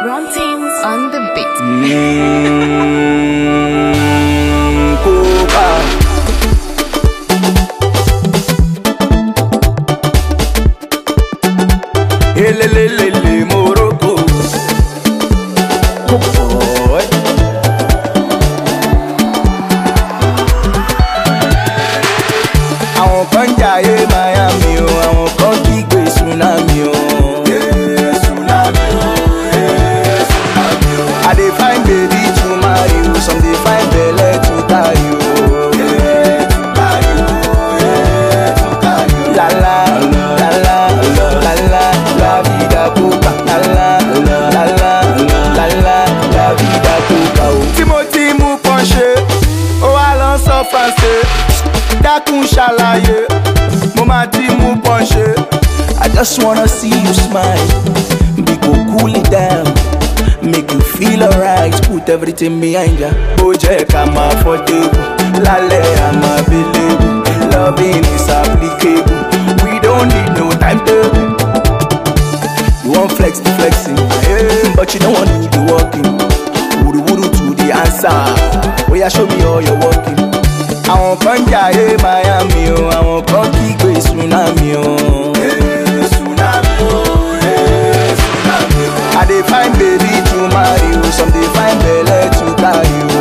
Run things on the beat. Elelelele Morocco. Boy. Àwọn kan jayé Miami o, àwọn kan kígbe tsunami o. Tsunami o, tsunami o. I dey find baby to marry you, some dey find belle to carry you. La la la la la la la vida coca. La la la la la la la vida coca. Timothy mú pọ́nṣe, ó wá lọ sọ Faransé. Dákun ṣàlàyé, mo máa ti mú pọ́nṣe. I just wanna see you smile, we go cool it down, make you feel alright, put everything behind ya. Bó jẹ́ ká máa fọ́ tébù, lálẹ́ I'm available, loving is applicable, we don't need no timetable. You want flex the flexing, but you don't want to do the walking. Wuru wuru to the answer, oh yeah, show me how you're working. Àwọn kan jayé Miami o, àwọn kan kígbe tsunami o. Tsunami o, tsunami o. I dey find baby to marry you, some dey find belle to carry you.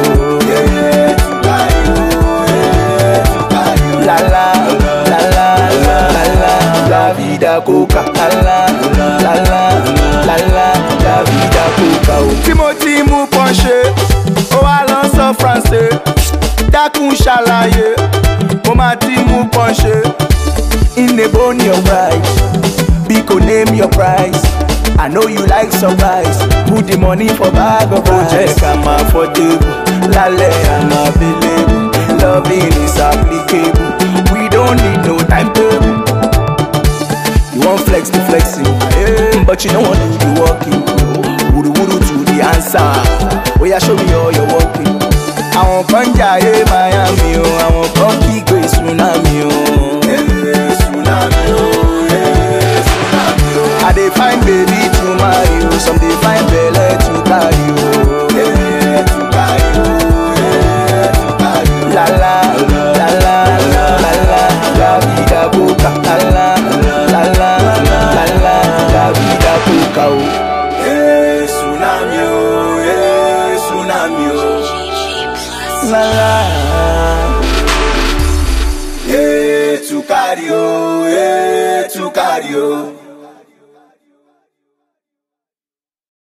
La la la la la la la vida coca. La la la la la la vida coca. Timothy mú pọ́nṣe, ó wá lọ sọ Faransé. Dákun ṣàlàyé, mo máa ti mú pọ́nṣe. Inebo ni your bride, Biko name your price. I know you like surprise, put the money for bag of rice. Ó jẹ́ ká máa fọ́ tébù, lálẹ́ I'm available, loving is applicable, we don't need no timetable. You want flex the flexing, but you don't want to do the walking. Wuru wuru to the answer, oh yeah, show me how you're working. Àwọn kan jayé Miami o, àwọn kan kígbe tsunami o. Tsunami o, tsunami o. I dey find baby to marry you, some dey find belle to carry you.